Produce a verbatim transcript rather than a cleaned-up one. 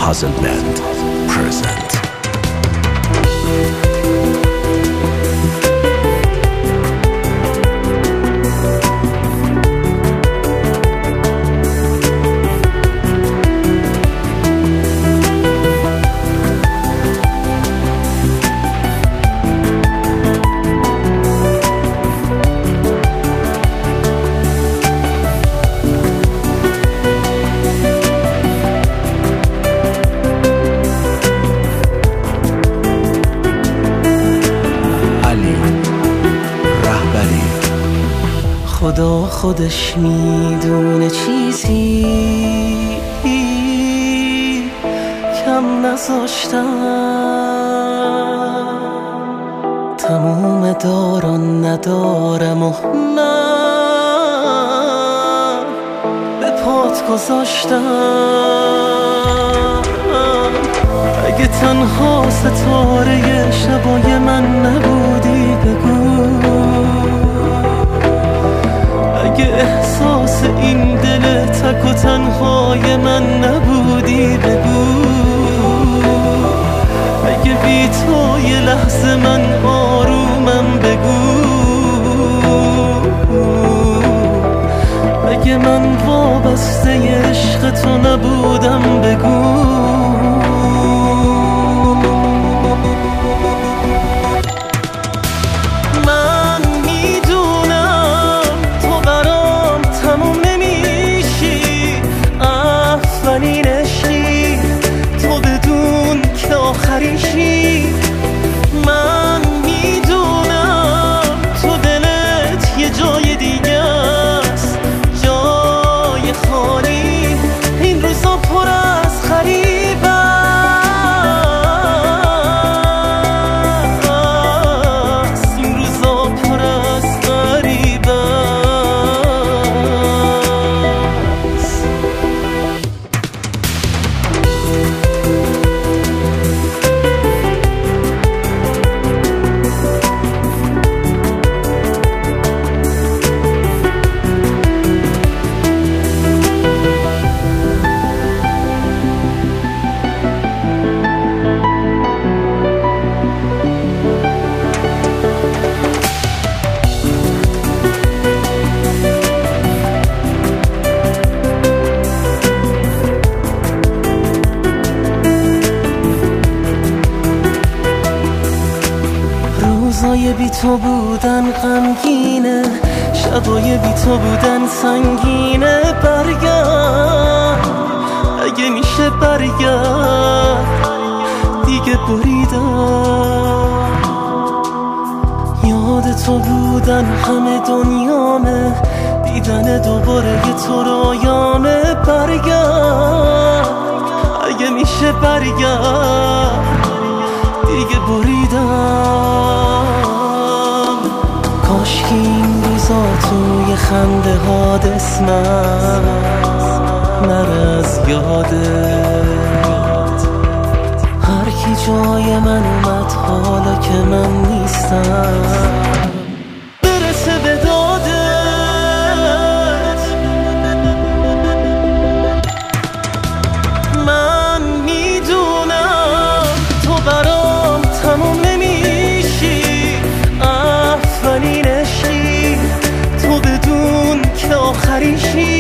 Puzzle Band present. خدا خودش میدونه چیزی کم نذاشتم، تموم داران ندارم و من به پات گذاشتم. اگه تنها ستاره شبای من نبودی بگو، اگه احساس این دل تک و تنهای من نبودی بگو، اگه بی تو یه لحظه من آرومم بگو، اگه من وابسته عشق تو نبودم بگو. من میدونم تو دلت یه جای دیگه است، جای خالی، این روزا پر از غریب است، این روزا پر از غریب است. روزای بی تو بودن غمگینه، شبای بی تو بودن سنگینه. برگرد اگه میشه، برگرد دیگه بریدم. یاد تو بودن همه دنیامه، دیدن دوباره یه تو رویامه. برگرد اگه میشه، برگرد دیگه بریدم. کاش که این روزا توی خنده ها اسمم نره از یادت. هر کی جای من اومد حالا که من نیستم برسه به دادت. من میدونم تو برام تموم نمیشی، اولین عشقی تو بدون که آخریشی.